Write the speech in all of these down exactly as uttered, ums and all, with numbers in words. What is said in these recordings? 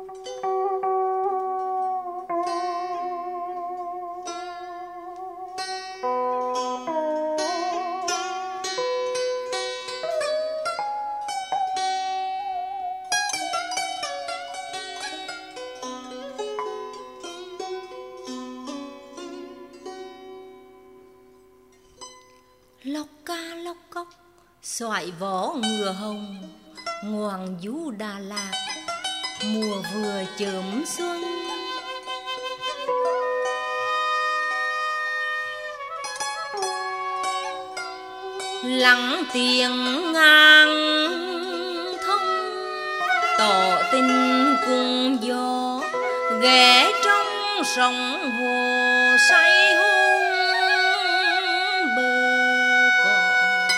Lóc ca lóc cóc xoải vó ngựa hồng, ngoằng du Đà Lạt mùa vừa chớm xuân. Lắng tiếng ngang thông tỏ tình cùng gió, ghé trong sông hồ say hôn bờ cỏ.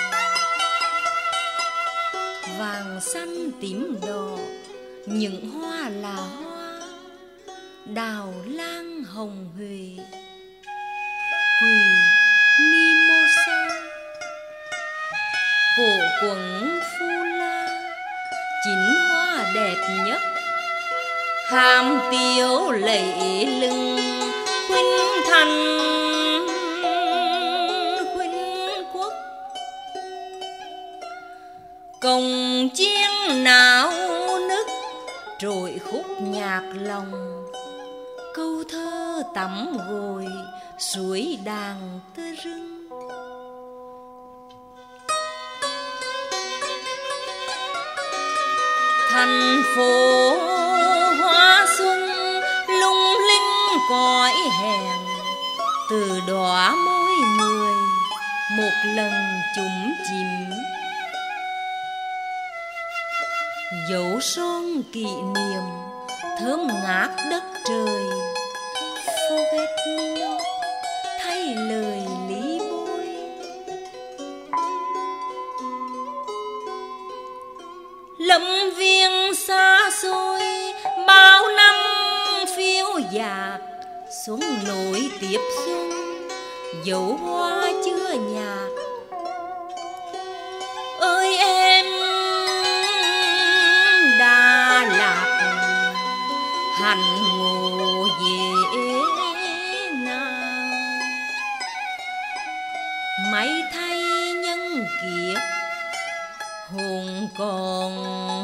Vàng xanh tím đỏ những hoa là hoa, đào lang hồng huệ quỳ mimosa. Cổ quần phu la chín hoa đẹp nhất, hàm tiếu lẫy lưng khuynh thành khuynh quốc. Cồng chiêng náo nức trội khúc nhạc lòng, câu thơ tắm gội suối đàn tơ rưng. Thành phố hoa xuân lung linh cõi hẹn, từ đóa môi người một lần chúng chìm. Dấu son kỷ niệm thơm ngát đất trời, forget me not thay lời lý bôi. Lâm viên xa xôi bao năm phiêu dạt, xuống nổi tiếp xuân dấu hoa chưa nhạt. Ơi em Đà Lạt hành ngộ dễ nào, may thay nhân kiếp hồn còn